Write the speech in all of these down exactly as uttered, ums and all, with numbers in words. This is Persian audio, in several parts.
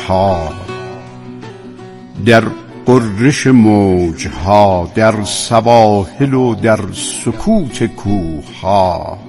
ها، در قررش موجها، در سواحل و در سکوت کوهها.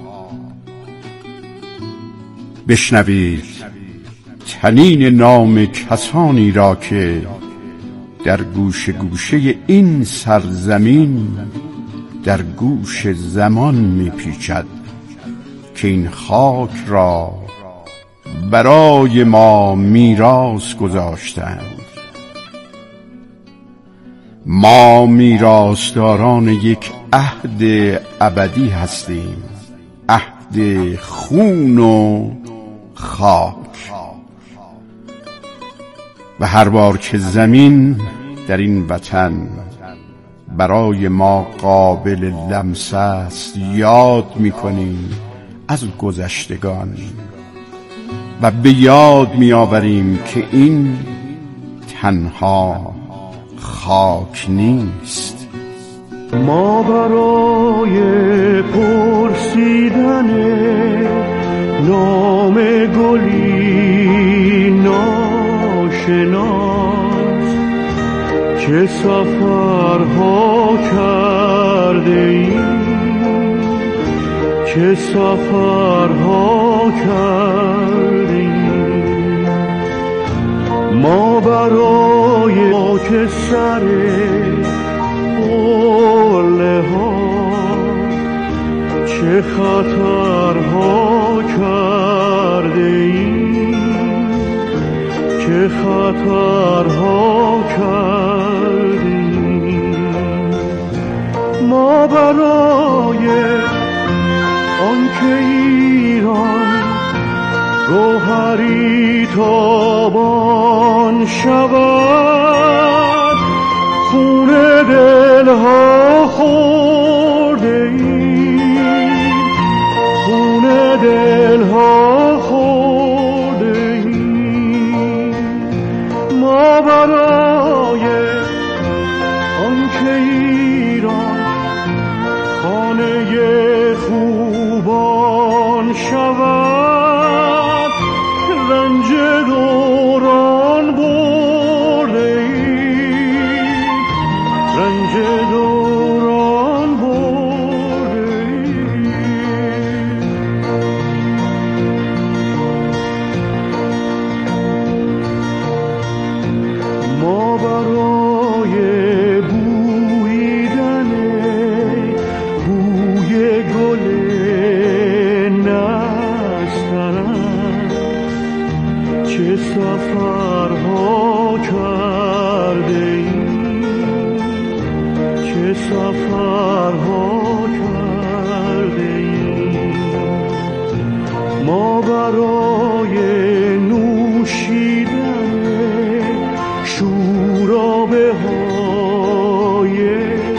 بشنوید طنین نام کسانی را که در گوشه گوشه این سرزمین در گوش زمان میپیچد، که این خاک را برای ما میراث گذاشتند. ما میراثداران یک عهد ابدی هستیم، عهد خون و خاک. و هر بار که زمین در این وطن برای ما قابل لمس است، یاد میکنیم از گذشتگان و به یاد میآوریم که این تنها خاک نیست. ما برای پرسیدن نام گلی ناشناس چه سفرها کرده ایم، چه سفرها کرده ایم. ما برای که سر قله ها چه خطرها کرده ایم، چه خطرها کرده ایم. ما برای آنکه ایران گوهری تابان شود، خون دلها خورده ایم، خون دلها خورده ایم. ما برای آنکه ایران خانه خوبان شود، رنج دوران برده ایم، رنج دوران برده ایم. ما برای بویدن بوی گل نسترن چه سفرها کرده ایم، چه سفرها کرده ایم. ما برای نوشیدن شورابه های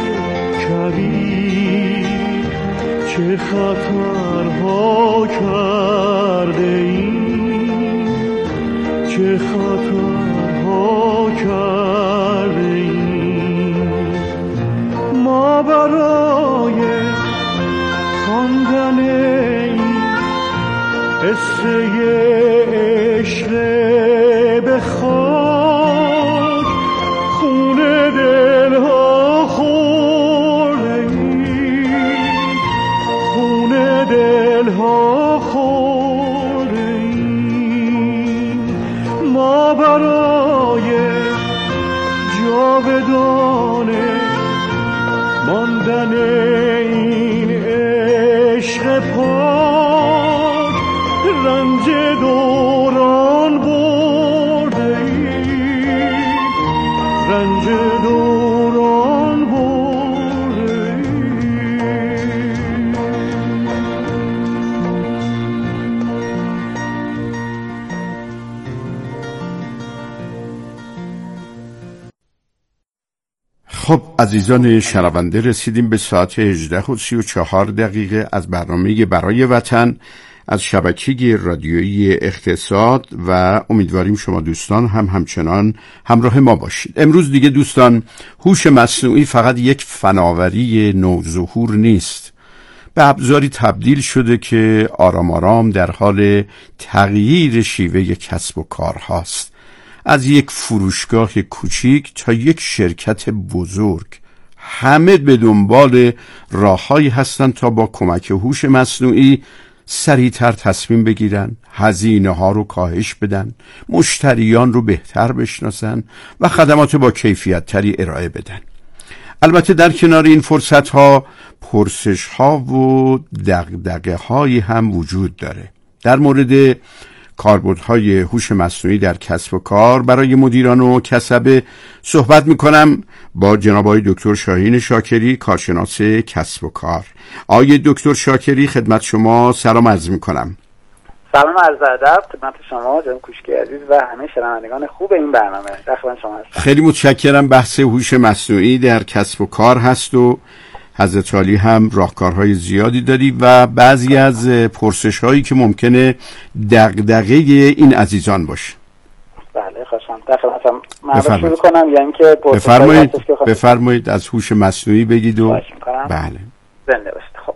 کبیر چه خطرها کرده ایم، چه خطرها کرده ایم. ما برای خواندن این قصه عشق به خاک، خون دلها خورده ایم، خون دلها خورده ایم. ما برای جاودانه ماندن این عشق پاک، رنج دوران برده ایم، رنج دوران برده ایم. خب عزیزان شنونده، رسیدیم به ساعت هجده و سی و چهار دقیقه از برنامه برای وطن از شبکه رادیویی اقتصاد و امیدواریم شما دوستان هم همچنان همراه ما باشید. امروز دیگه دوستان، هوش مصنوعی فقط یک فناوری نوظهور نیست، به ابزاری تبدیل شده که آرام آرام در حال تغییر شیوه کسب و کار هاست. از یک فروشگاه کوچیک تا یک شرکت بزرگ، همه به دنبال راههایی هستند تا با کمک هوش مصنوعی سریعتر تصمیم بگیرن، هزینه ها رو کاهش بدن، مشتریان رو بهتر بشناسن و خدمات با کیفیت تری ارائه بدن. البته در کنار این فرصت ها پرسش ها و دغدغه هایی هم وجود داره. در مورد کاربردهای هوش مصنوعی در کسب و کار برای مدیران و کسبه صحبت میکنم با جناب آقای دکتر شاهین شاکری، کارشناس کسب و کار. آقای دکتر شاکری، خدمت شما سلام عرض میکنم. سلام عرض ادب خدمت شما جناب کوشکی عزیز و همه شنوندگان خوب این برنامه. در خدمت شما هستم. خیلی متشکرم. بحث هوش مصنوعی در کسب و کار هست و حضرت عالی هم راهکارهای زیادی داری و بعضی از پرسش‌هایی که ممکنه دغدغه این عزیزان باشه. بله خوشم. در خدمتم. من شروع کنم یا اینکه بفرمایید بفرمایید از هوش مصنوعی بگید و بله. زنده باشید. خب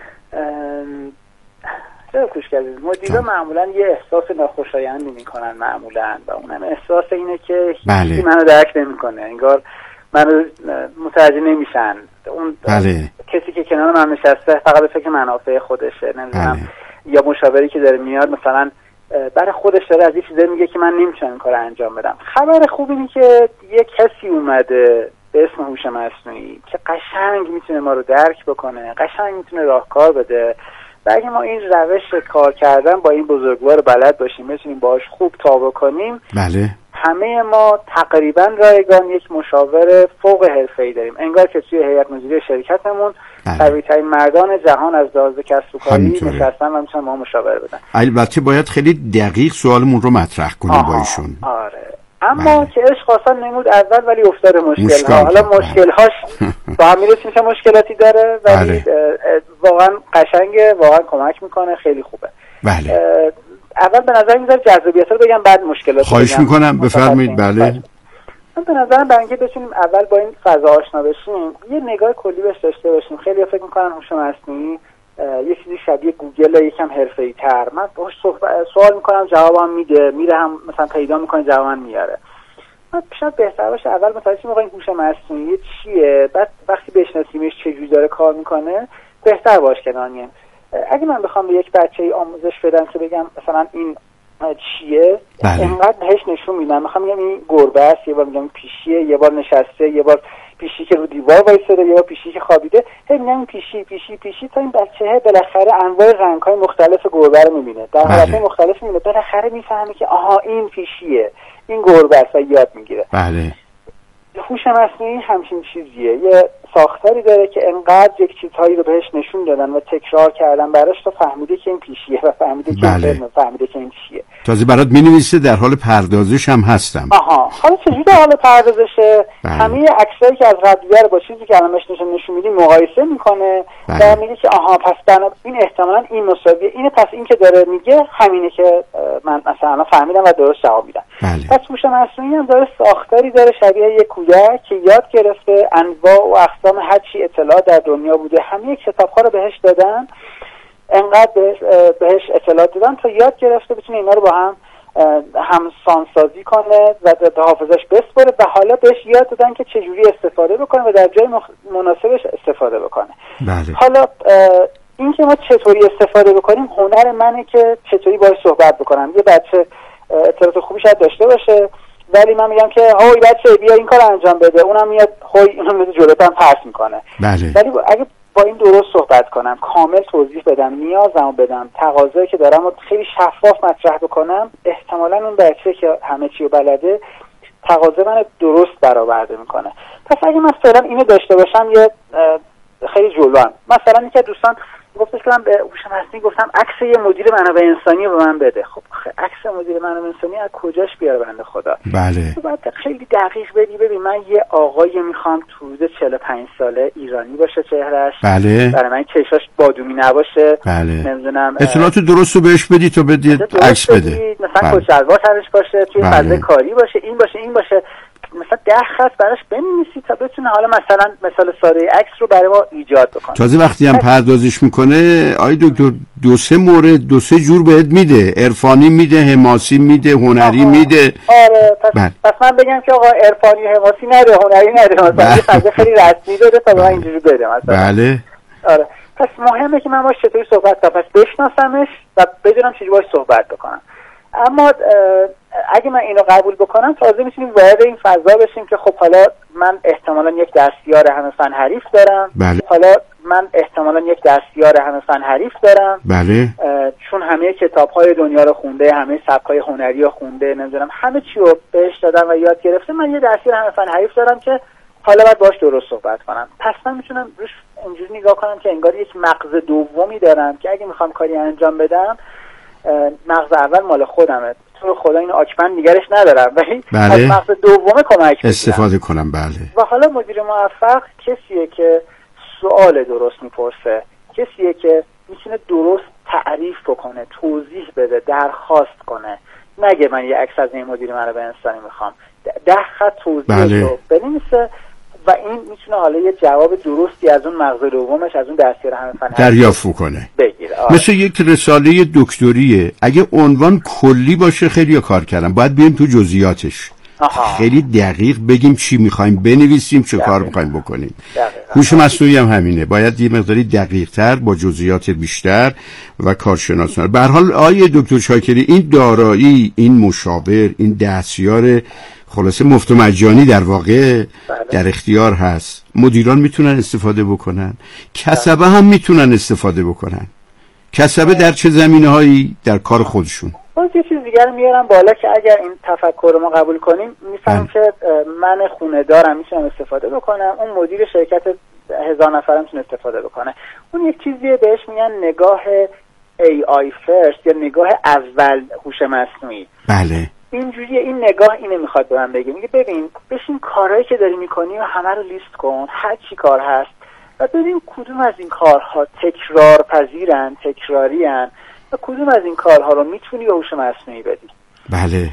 جناب کوشکی عزیز، مدیرا معمولا یه احساس ناخوشایندی میکنن معمولا و اونم احساس اینه که بله. هیچی منو درک نمیکنه، انگار منو متوجه نمیشن. اون بله. کسی که کنار من نشسته فقط به فکر منافع خودشه، نمیدونم بله. یا مشاوری که داره میاد مثلا برای خودش داره از یه چیزایی میگه که من نمیتونم این کارو انجام بدم. خبر خوب اینه که یه کسی اومده به اسم هوش مصنوعی که قشنگ میتونه ما رو درک بکنه، قشنگ میتونه راهکار بده و اگه ما این روش کار کردن با این بزرگوار بلد باشیم، بتونیم باهاش خوب تا بکنیم، بله. همه ما تقریبا رایگان یک مشاور فوق حرفه‌ای داریم، انگار که توی هیئت مدیره شرکتمون قوی‌ترین مردان جهان از لحاظ کسب و کاری نشستن و میتونن ما مشاوره بدن. البته باید خیلی دقیق سوالمون رو مطرح کنیم با ایشون. آره. اما بله. که عشق آسان نمود اول ولی افتاد مشکل ها. حالا مشکل هاش با هم میرسیم که مشکلاتی داره ولی بله. واقعا قشنگه، واقعا کمک میکنه، خیلی خوبه. بله. اول به نظر میذاره جذابیت رو بگم بعد مشکلات. خواهش میکنم بفرمایید. بله. من به نظرم برای اینکه بتونیم اول با این فضا آشنا بشیم یه نگاه کلی بهش داشته باشیم. خیلی فکر میکنن هوش مصنوعی یه چیزی شبیه گوگل، یکم حرفه‌ای‌تر. من باهاش سوال میکنم جوابم میده، میره هم مثلا پیدا میکنه جوابم میاره. من شاید بهتر باشه اول متوجه شیم این هوش مصنوعی چیه، بعد وقتی بشناسیمش چجوری داره کار میکنه بهتر باش کنار میایم. اگه من بخوام به یک بچه‌ای آموزش بدم که بگم مثلا این چیه، بله. اینقدر بهش نشون میدم، میخوام بگم این گربه است، یه بار میگم پیشیه، یه بار نشسته، یه بار پیشی که رو دیوار وایساده، یا پیشی که خوابیده، هی میگم پیشی پیشی پیشی تا این بچه بالاخره انواع رنگ‌های مختلف گربه رو میبینه، در حالت‌های مختلف میبینه، بالاخره میفهمه که آها این پیشیه، این گربه است و یاد میگیره. بله. هوش مصنوعی همچین چیزیه، یه ساختاری داره که انقدر یک چیزهایی رو بهش نشون دادن و تکرار کردن براش تا فهمیده که این پیشیه و فهمیده که بله. این فهمیده که این چیه. تازه برات می‌نویسه در حال پردازش هم هستم. آها، حالا چجوری در حال پردازشه؟ بله. همه عکسایی که از قبلیه رو با چیزی که الان نشون نشون میدیم مقایسه میکنه بله. و میگه که آها پس بنا این احتمالاً این مساویه اینه، پس این که داره میگه همینه که من مثلا فهمیدم و درست جواب میدم. بله. پس هوش مصنوعی هم داره ساختاری داره شبیه یک کودک که یاد گرفته انواع و اقسام هر چی اطلاع در دنیا بوده، همه کتاب‌ها رو بهش دادن، انقدر بهش, بهش اطلاعات دادن تا یاد گرفته بتونه اینا رو با هم همسانسازی کنه و به حافظش بسپره و حالا بهش یاد دادن که چجوری استفاده بکنه و در جای مناسبش استفاده بکنه. بله. حالا این که ما چطوری استفاده بکنیم هنر منه که چطوری باهاش صحبت بکنم. یه بچه اطلاعات خوبی شاید داشته باشه ولی من میگم که هوی بچه بیا این کار انجام بده، اونم میاد هوی اینو میاد جلوتم پرت میکنه. بله. ولی اگه با این درست صحبت کنم، کامل توضیح بدم، نیازمو بدم، تقاضایی که دارم و خیلی شفاف مطرح بکنم، احتمالاً اون بچه که همه چی رو بلده تقاضا من درست برآورده میکنه. پس اگه من فعلا اینو داشته باشم یه خیلی جلوام. مثلا اینکه دوستان گفتش که من به هوش مصنوعی گفتم عکس یه مدیر منابع انسانی رو به من بده. خب عکس مدیر منابع انسانی از کجاش بیاره بنده خدا؟ بله. باید خیلی دقیق بدی. ببین من یه آقایی میخوام تو حدود چهل و پنج ساله ایرانی باشه چهرهش. بله. برای من چشاش بادومی نباشه. بله. نمیدونم اطلاعات درست رو بهش بدی تو بدی عکس بده. مثلا کت شلوار تنش باشه، توی فضای کاری باشه، این باشه این باشه. مثلا ده خط براش بنویسی تا بتونه حالا مثلا مثال ساده عکس رو برای ما ایجاد بکنه. تازه وقتی هم پردازش میکنه آی دکتر دو سه مورد دو سه جور بهت میده، عرفانی میده، حماسی میده، هنری آه. میده. آره پس, بله. پس من بگم که آقا عرفانی حماسی نده، هنری نده، مثلا یه فضا خیلی رسمی بده تا بله. اینجوری بده مثلا. بله. آره پس مهمه که من باش چطوری صحبت کنم، پس بشناسمش و بدونم چجوری باش صحبت بکنم. اما اگه من اینو قبول بکنم تازه میتونیم وارد این فضا بشیم که خب حالا من احتمالاً یک دستیار همه فن حریف دارم. بله. حالا من احتمالاً یک دستیار همه فن حریف دارم. بله. چون همه کتاب‌های دنیا رو خونده، همه سبک‌های هنری رو خونده، نمیدونم همه چی رو بهش دادم و یاد گرفته، من یه دستیار همه فن حریف دارم که حالا باید باش درست صحبت کنم. پس من میتونم روش اینجوری نگاه کنم که انگار یک مغز دومی دارم که اگه میخوام کاری انجام بدم مغز اول مال خودمه، تو خدا اینو آچمن نگرش ندارم ولی بله. از مغز دومه کمک استفاده کنم. بله. و حالا مدیر موفق کسیه که سوال درست میپرسه، کسیه که میتونه درست تعریف بکنه، توضیح بده، درخواست کنه، نگه من یه عکس از این مدیر منابع انسانی میخوام، ده خط توضیح بله. رو بنویسه و این میتونه حالا یه جواب درستی از اون مغز دومش، از اون دستیار همه فن دریافت کنه، بگیره. مثل یک رساله دکتریه، اگه عنوان کلی باشه خیلی کار کردم، باید بریم تو جزئیاتش. آها. خیلی دقیق بگیم چی میخوایم بنویسیم، چه کار میخوایم بکنیم. هوش مصنوعی هم همینه، باید یه مقداری دقیق تر با جزئیات بیشتر و کارشناسانه. به هر حال آیه دکتر شاکری این دارایی، این مشاور، این دستیار خلاصه مفت و مجانی در واقع بله. در اختیار هست. مدیران میتونن استفاده بکنن، کسبه هم میتونن استفاده بکنن. کسبه در چه زمینه‌هایی؟ در کار خودشون. باز یه چیز دیگر میارم بالا که اگر این تفکر ما قبول کنیم میفهمم که من خونه دارم میتونم استفاده بکنم، اون مدیر شرکت هزار نفرم میتونه استفاده بکنه. اون یک چیزیه بهش میگن نگاه ای آی فرست یا نگاه اول هوش مصنوعی. بله. اینجوریه، این نگاه اینه میخواد به من بگه، میگه ببین بشین کارهایی که داری میکنی و همه رو لیست کن، هر چی کار هست و ببین کدوم از این کارها تکرار پذیرن، تکراریان و کدوم از این کارها رو میتونی به هوش مصنوعی بدی. بله.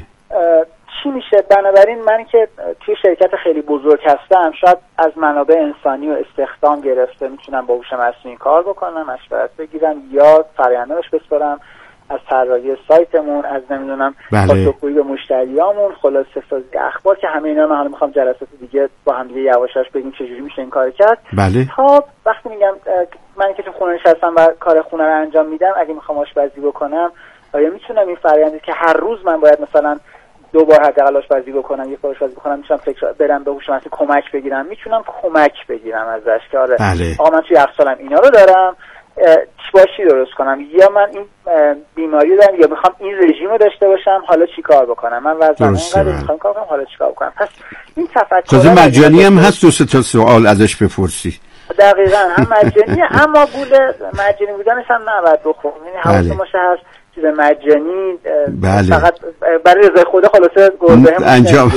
چی میشه؟ بنابراین من که توی شرکت خیلی بزرگ هستم شاید از منابع انسانی و استخدام گرفته میتونم با هوش مصنوعی کار بکنم، مشورت بگیرم یا فرآیندش بسپارم، از طراحی سایتمون، از نمیدونم پاسخگویی به مشتریامون، خلاصه سازی اخبار که همه اینا من حالا میخوام جلسات دیگه با هم دیگه یواشاش بگیم چجوری میشه این کارو کرد. بله. تا وقتی میگم من که تو خونه نشستم و کار خونه رو انجام میدم، اگه میخوام آشپزی بکنم آیا میتونم این فرآیندی که هر روز من باید مثلا دو بار حداقل آشپزی بکنم، یک بار آشپزی بکنم، میتونم فکر برم به هوش مصنوعی کمک بگیرم، میتونم کمک بگیرم ازش که آره بله. آقا من توی یخچالم اینا رو دارم، چی باشی درست کنم، یا من این بیماری دارم یا میخوام این رژیم رو داشته باشم، حالا چی کار بکنم، من وزنم اینقدر میخوام کار کنم، حالا چی کار بکنم. پس این تفکر تازه مجانی هم هست، دو سه تا سوال ازش بپرسی. دقیقاً هم مجانیه اما گول مجانی بودنش هم نباید بخوریم، یعنی حواس ما هست چیز مجانی بله. فقط برای رضای خدا خلاصه گرده هم انجام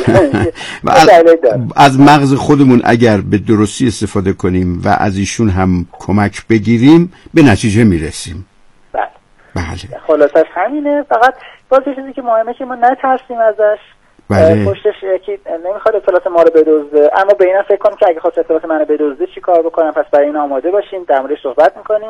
از, از مغز خودمون اگر به درستی استفاده کنیم و از ایشون هم کمک بگیریم به نتیجه میرسیم. بله بله. خلاصش همینه، فقط باز چیزی که مهمه که ما نترسیم ازش. بله. پشتش یکی نمیخواد اطلاعات ما رو بدزده، اما به اینا فکر کنیم که اگه خواست اطلاعات من رو بدزده چی کار بکنم، پس برای این آماده باشیم، در موردش صحبت میکنیم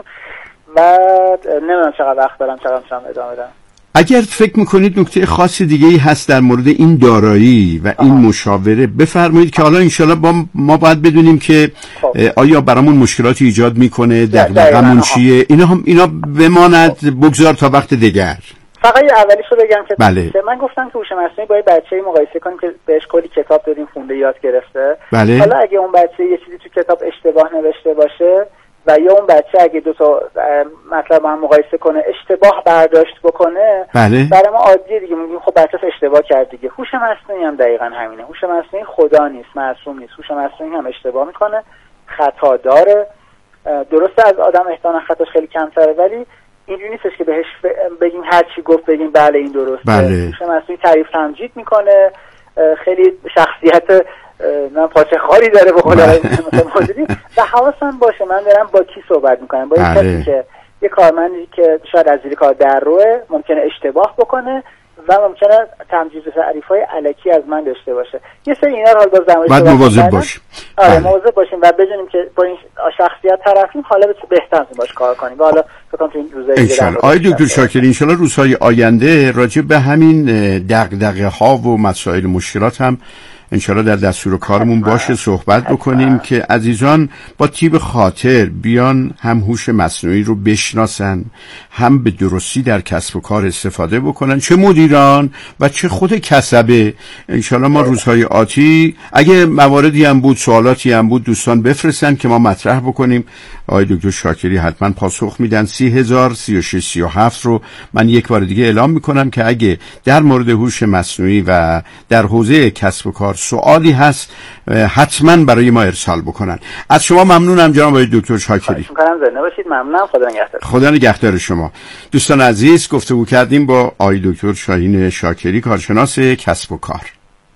و نمیدونم چقدر وقت دارم چقدر میتونم ادامه بدم. اگر فکر میکنید نکته خاص دیگه ای هست در مورد این دارایی و این آه. مشاوره بفرمایید که حالا انشالله با ما باید بدونیم که خب. آیا برامون مشکلاتی ایجاد میکنه، دغدغمون چیه، اینا هم اینا بماند بگذار تا وقت دیگر. فقط اولیش رو بگم که بله. من گفتم که هوش مصنوعی با بچه‌ای مقایسه کنیم که بهش کلی کتاب دادیم خونده یاد گرفته. بله. حالا اگه اون بچه یه چیزی تو کتاب اشتباه نوشته باشه و یا اون بچه اگه دو تا مطلب با هم مقایسه کنه اشتباه برداشت بکنه، بله. برای ما عادیه دیگه، میگیم خب بچه اشتباه کرد دیگه. هوش مصنوعی هم دقیقاً همینه. هوش مصنوعی خدا نیست، معصوم نیست. هوش مصنوعی هم اشتباه میکنه، خطا داره. درسته از آدم احتمالاً خطاش خیلی کمتره، ولی اینجوری نیستش که بهش بگیم هر چی گفت بگیم بله این درسته. بله. هوش مصنوعی تعریف تمجید میکنه، خیلی شخصیت من پاچه خاری داره به قول مدیری و حواسم باشه من دارم با کی صحبت میکنم، با یه کسی که یه کارمندی که شاید از زیر کار در روه ممکنه اشتباه بکنه، و ممکنه تمجید و تعریف‌های الکی از من داشته باشه. یه سری اینا رو حالا باز بعد مواظب باشیم. آره مواظب باشیم و بدونیم که با این شخصیت طرفیم حالا بهتر باش کار کنیم. و حالا فکر تو این روزای دیگه انشالله. آقای دکتر شاکری انشالله روزهای آینده راجع به همین دغدغه ها و مسائل مشکلات هم انشالله در دستور کارمون باشه صحبت بکنیم که عزیزان با طیب خاطر بیان هم هوش مصنوعی رو بشناسن، هم به درستی در کسب و کار استفاده بکنن، چه مدیران و چه خود کسبه. انشالله ما روزهای آتی اگه مواردی هم بود، سوالاتی هم بود، دوستان بفرستن که ما مطرح بکنیم. آقای دکتر شاکری حتما پاسخ میدن. سی هزار سی و شش سی و هفت رو من یک بار دیگه اعلام میکنم که اگه در مورد هوش مصنوعی و در حوزه کسب و کار سوالی هست حتما برای ما ارسال بکنن. از شما ممنونم جناب آقای دکتر شاکری. خواهش زنده باشید. ممنونم. خدا نگهدار. خدا نگهدار شما. دوستان عزیز گفتگو کردیم با آقای دکتر شاهین شاکری، کارشناس کسب و کار.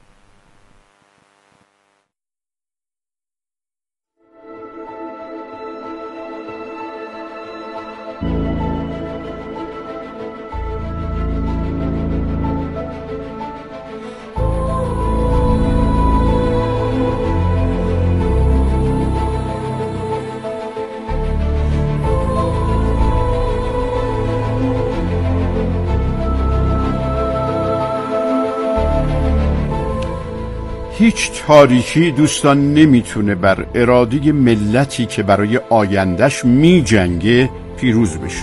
هیچ تاریکی دوستان نمیتونه بر اراده ملتی که برای آیندهش میجنگه پیروز بشه.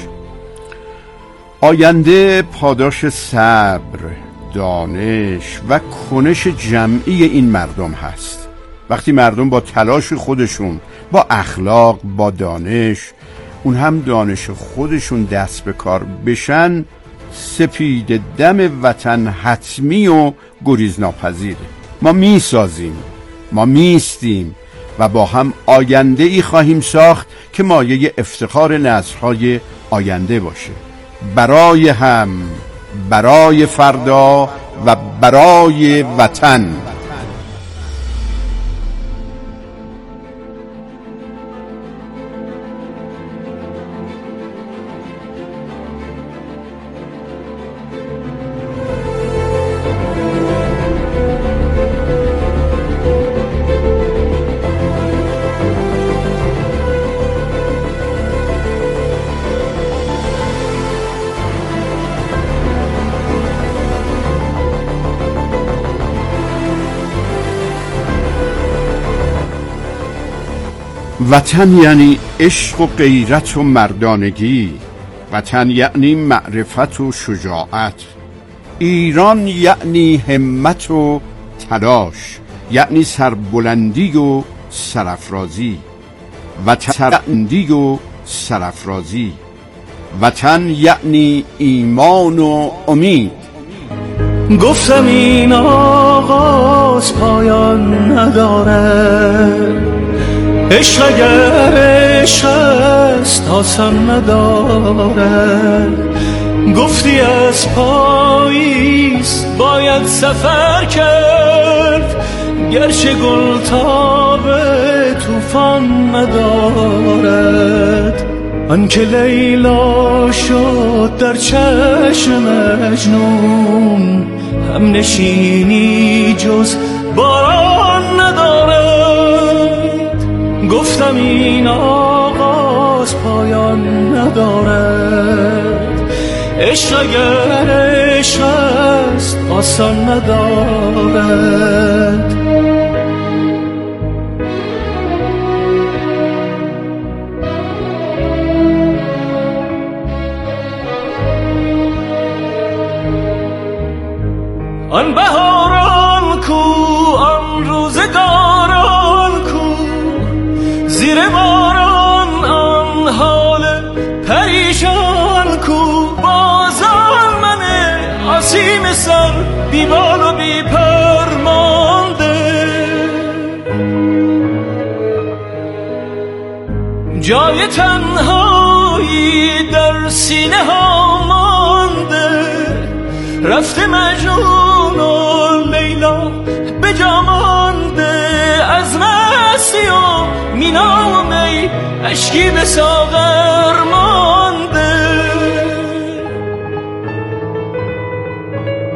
آینده پاداش صبر، دانش و کنش جمعی این مردم هست. وقتی مردم با تلاش خودشون، با اخلاق، با دانش، اون هم دانش خودشون دست به کار بشن، سپید دم وطن حتمی و گریز ناپذیره. ما می سازیم، ما میستیم و با هم آینده ای خواهیم ساخت که مایه افتخار نسل‌های آینده باشه، برای هم، برای فردا و برای وطن. وطن یعنی عشق و غیرت و مردانگی، وطن یعنی معرفت و شجاعت، ایران یعنی همت و تلاش، یعنی سربلندی و سرافرازی، وطن سربلندی و سرافرازی، وطن یعنی ایمان و امید. گفتم این آغاز پایان نداره، عشق اگر عشق است آسان نداره. گفتی از پاییز باید سفر کرد، گرچه گل تاب طوفان ندارد. آنکه لیلا شد در چشم مجنون، هم نشینی جز باران ندارد. گفتم این آغاز پایان ندارد، عشق اگر عشق است آسان ندارد. آن بهاران کو، آن روزگاران کو، زیر باران آن حال پریشان کو. بازان من آسیم سر بی بال و بی پر مانده، جای تنهایی در سینه ها مانده. رفته مجنون و لیلا به جا مانده، از مستی و مینا و می اشکی به ساغر مانده.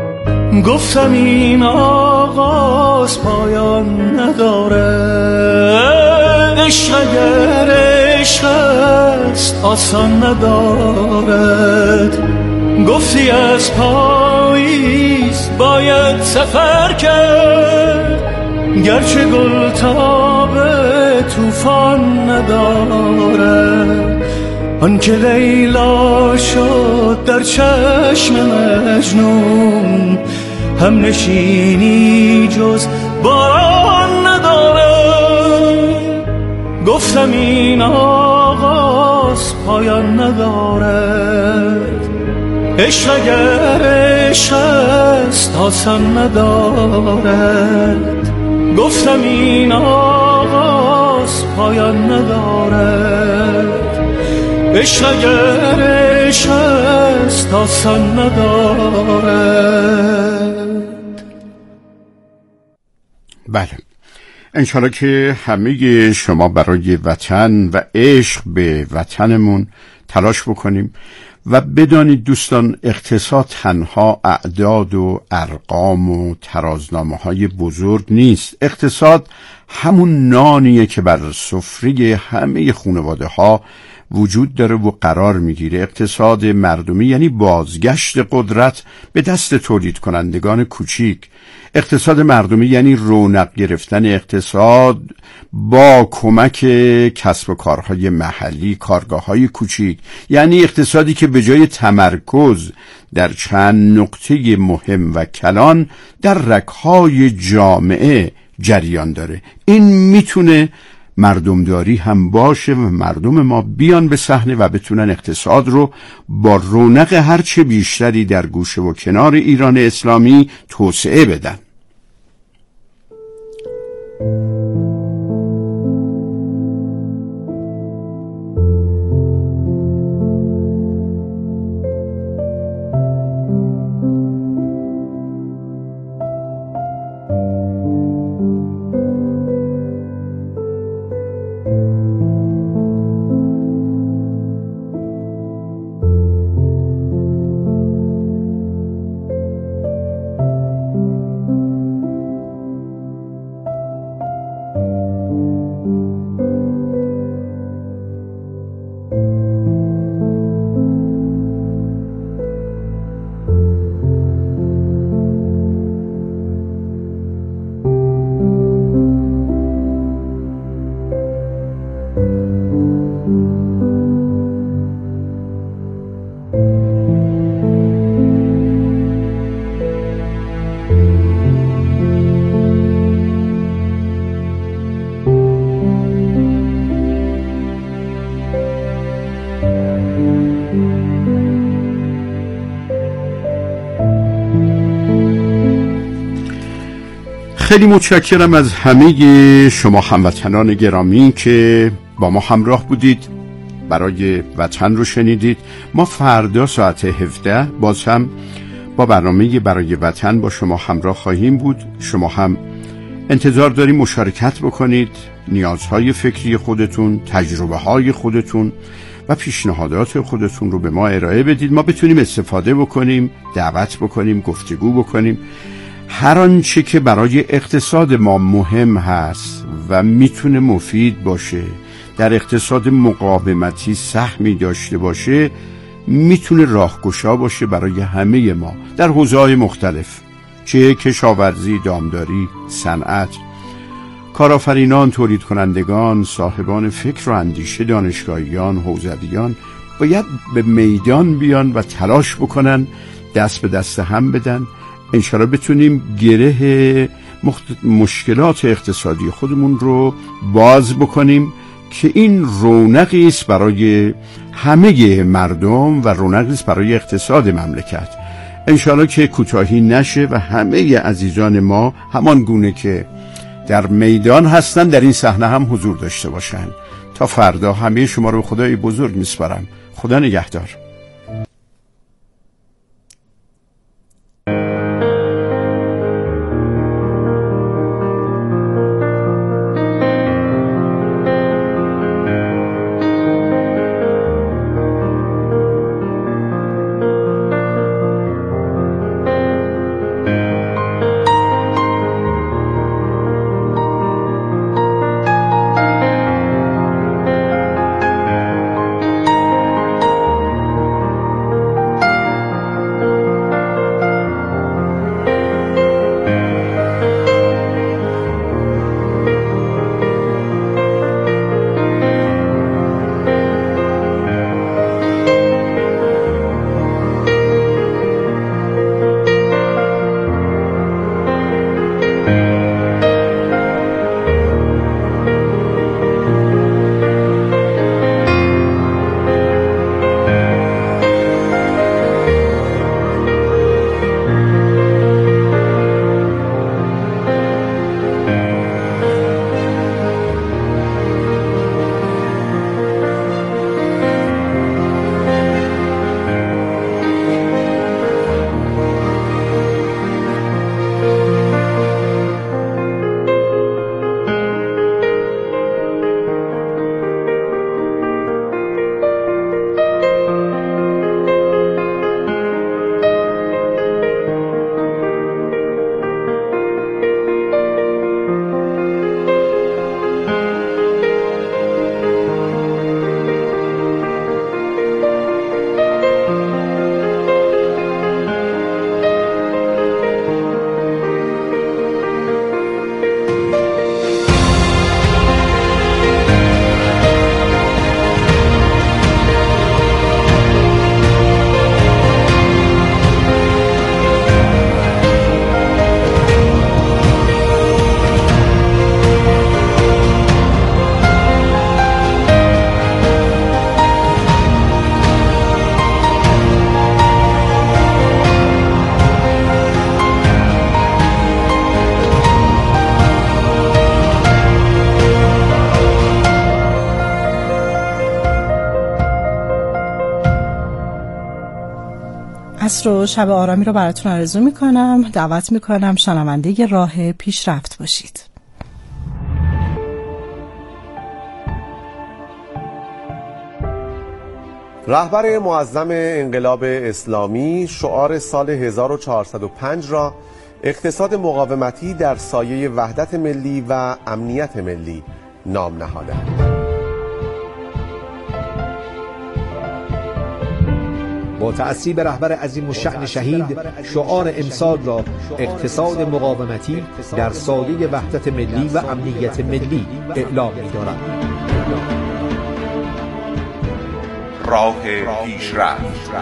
گفتم این آغاز پایان نداره. عشق اگر عشق است آسان ندارد. گفتی از پاییز باید سفر کرد، گرچه گل تاب توفان نداره. آن که لیلا شد در چشم مجنون، هم نشینی جز باران نداره. گفتم این آغاز پایان ندارد. عشق اگر عشق است آسان ندارد. گفتم این آغاز پایان ندارد. عشق اگر عشق است آسان ندارد. بله، انشالله که همه شما برای وطن و عشق به وطنمون تلاش بکنیم و بدانید دوستان، اقتصاد تنها اعداد و ارقام و ترازنامه های بزرگ نیست. اقتصاد همون نانیه که بر سفره همه خانواده ها وجود داره و قرار میگیره. اقتصاد مردمی یعنی بازگشت قدرت به دست تولید کنندگان کوچیک. اقتصاد مردمی یعنی رونق گرفتن اقتصاد با کمک کسب و کارهای محلی، کارگاه‌های کوچیک. یعنی اقتصادی که به جای تمرکز در چند نقطه مهم و کلان در رگ‌های جامعه جریان داره. این میتونه مردمداری هم باشه و مردم ما بیان به صحنه و بتونن اقتصاد رو با رونق هرچه بیشتری در گوشه و کنار ایران اسلامی توسعه بدن. خیلی متشکرم از همه شما هموطنان گرامی که با ما همراه بودید، برای وطن رو شنیدید. ما فردا ساعت هفده باز هم با برنامه برای وطن با شما همراه خواهیم بود. شما هم انتظار داریم مشارکت بکنید، نیازهای فکری خودتون، تجربه های خودتون و پیشنهادات خودتون رو به ما ارائه بدید. ما بتونیم استفاده بکنیم، دعوت بکنیم، گفتگو بکنیم. هر آنچه که برای اقتصاد ما مهم هست و میتونه مفید باشه، در اقتصاد مقاومتی سهمی داشته باشه، میتونه راهگشا باشه برای همه ما در حوزه‌های مختلف، چه کشاورزی، دامداری، صنعت. کارآفرینان، تولید کنندگان، صاحبان فکر و اندیشه، دانشگاهیان، حوزویان باید به میدان بیان و تلاش بکنن، دست به دست هم بدن. انشاءالله بتونیم گره مخت... مشکلات اقتصادی خودمون رو باز بکنیم که این رونقی است برای همه مردم و رونقی است برای اقتصاد مملکت. انشاءالله که کوتاهی نشه و همه عزیزان ما همان گونه که در میدان هستن در این صحنه هم حضور داشته باشن. تا فردا همه شما رو خدای بزرگ میسپارم. خدا نگهدار. عصر و شب آرامی رو براتون آرزو میکنم. دعوت میکنم شنونده راه پیشرفت باشید. رهبر معظم انقلاب اسلامی شعار سال هزار و چهارصد و پنج را اقتصاد مقاومتی در سایه وحدت ملی و امنیت ملی نام نهادند. با تأثیر به رهبر عظیم الشأن شهید شعار امسال را اقتصاد مقاومتی در سایه وحدت ملی و امنیت ملی اعلام می‌دارم. راه پیشرفت.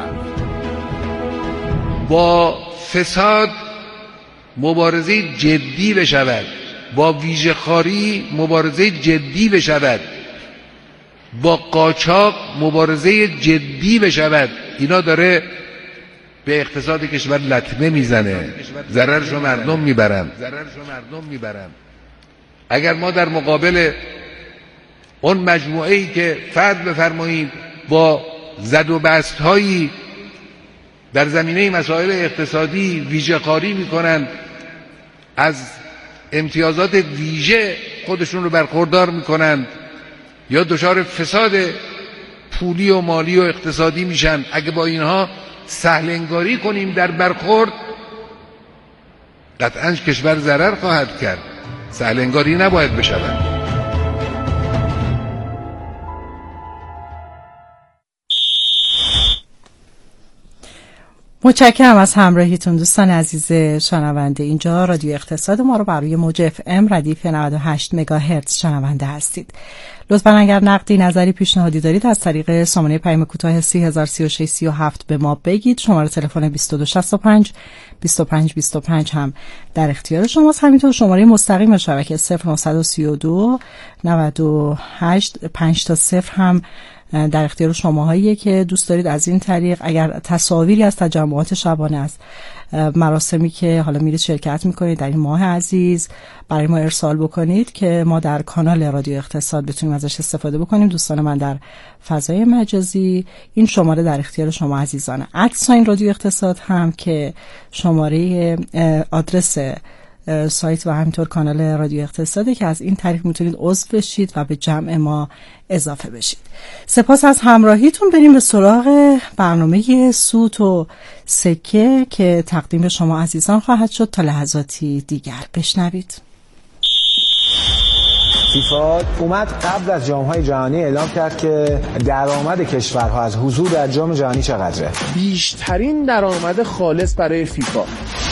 با فساد مبارزه جدی بشود، با ویژه‌خواری مبارزه جدی بشود، با قاچاق مبارزه جدی بشود. اینا داره به اقتصاد کشور لطمه میزنه، ضررش رو مردم میبرن. اگر ما در مقابل اون مجموعه‌ای که فرض بفرمایید با زد و بست هایی در زمینه مسائل اقتصادی ویژه‌خواری میکنن، از امتیازات ویژه خودشون رو برخوردار میکنن یا دچار فساد پولی و مالی و اقتصادی میشن، اگه با اینها سهل انگاری کنیم در برخورد، قطعاً کشور ضرر خواهد کرد. سهل انگاری نباید بشود. متشکرم از همراهیتون دوستان عزیز شنونده. اینجا رادیو اقتصاد ما رو بر روی موج اف ام ردیف نود و هشت مگاهرتز شنونده هستید. لطفاً اگر نقدی نظری پیشنهادی دارید از طریق سامانه پیام کوتاه سی هزار و سی و شش سی و هفت به ما بگید. شماره تلفن بیست و دو شصت و پنج بیست و پنج بیست و پنج هم در اختیار شماست. همینطور شماره مستقیم شبکه صفر نه سه دو نود و هشت پنج تا صفر هم در اختیار شماهاییه که دوست دارید از این طریق اگر تصاویری از تجمعات شبانه است، مراسمی که حالا میرید شرکت میکنید در این ماه عزیز برای ما ارسال بکنید که ما در کانال رادیو اقتصاد بتونیم ازش استفاده بکنیم. دوستان من در فضای مجازی این شماره در اختیار شما عزیزانه. ادساین رادیو اقتصاد هم که شماره آدرس سایت و همینطور کانال رادیو اقتصاده که از این طریق میتونید عضو بشید و به جمع ما اضافه بشید. سپاس از همراهیتون. بریم به سراغ برنامه سوت و سکه که تقدیم شما عزیزان خواهد شد. تا لحظاتی دیگر بشنوید. فیفا اومد قبل از جام‌های جهانی اعلام کرد که درآمد کشورها از حضور در جام جهانی چقدره؟ بیشترین درآمد خالص برای فیفا